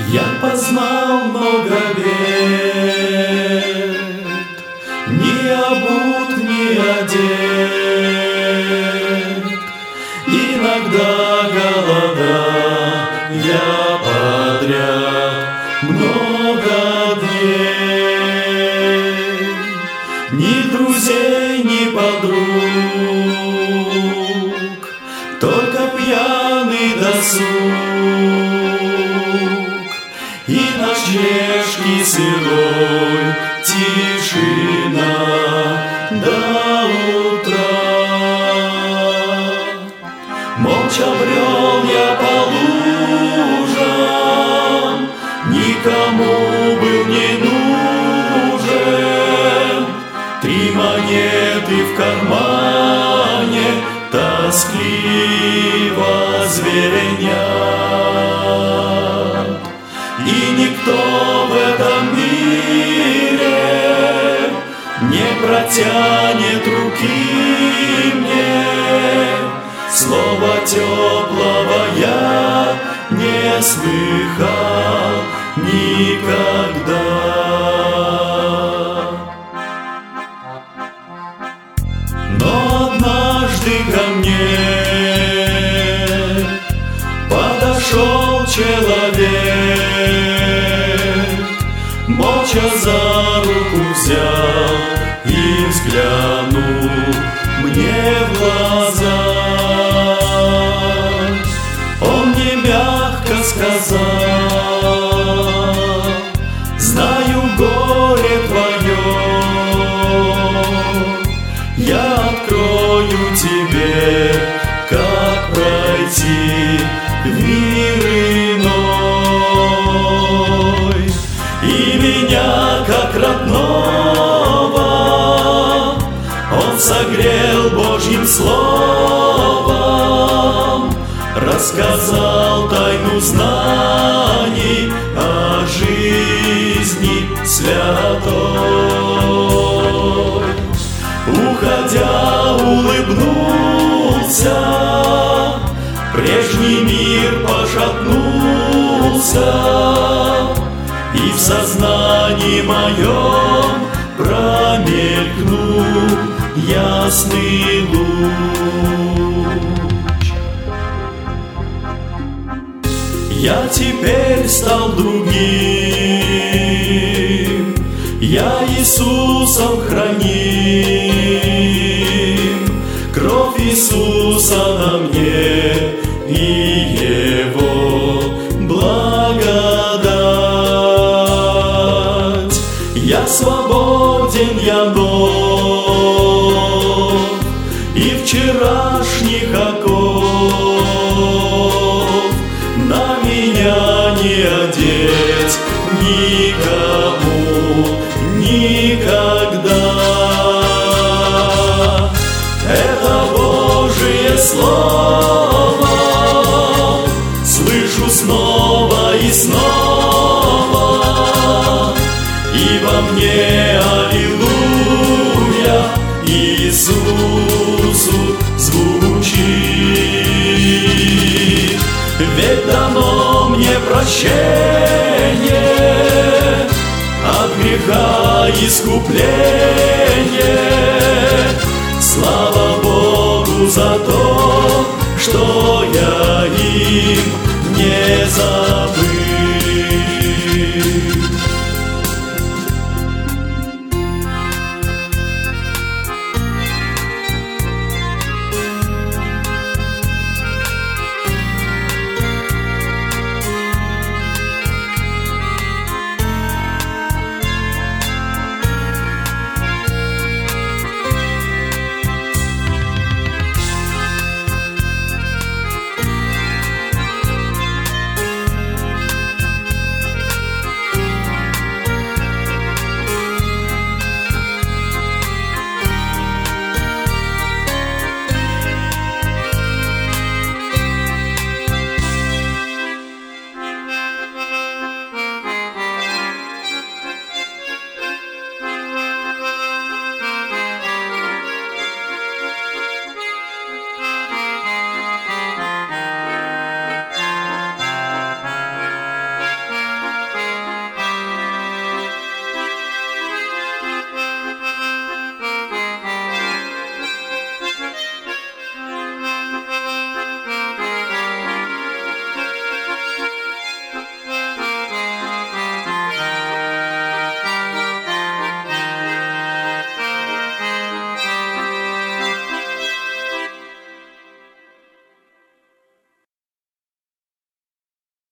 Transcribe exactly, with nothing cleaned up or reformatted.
Я познал много бед, ни обут, ни одет. Иногда голода я подряд много дней. Ни друзей, ни подруг, только пьяный досуг и ночлежки сырой, тишина до утра. Молча брел я по лужам, никому был не нужен. Три монеты в кармане тоскливо звенят, и никто в этом мире не протянет руки мне. Слова теплого я не слыхал никогда. Но однажды ко мне подошел человек, молча за руку взял и взглянул мне в глаза. Он мне мягко сказал: знаю горе твое, я открою тебе, как пройти в мир иной. И меня, как родного, он согрел Божьим словом, рассказал тайну знаний о жизни святой. Уходя, улыбнулся, прежний мир пошатнулся, и в сознании моем промелькнул ясный луч. Я теперь стал другим, я Иисусом храним. Кровь Иисуса на мне и Его благодать. Я свободен, я нов, и вчерашних оков на меня не одеть никому никогда. Это Божие Слово слышу снова и снова, и во мне аллилуйя Иисусу звучит. Ведь дано мне прощение, от греха искупление. Слава Богу за то, что я им не забыл.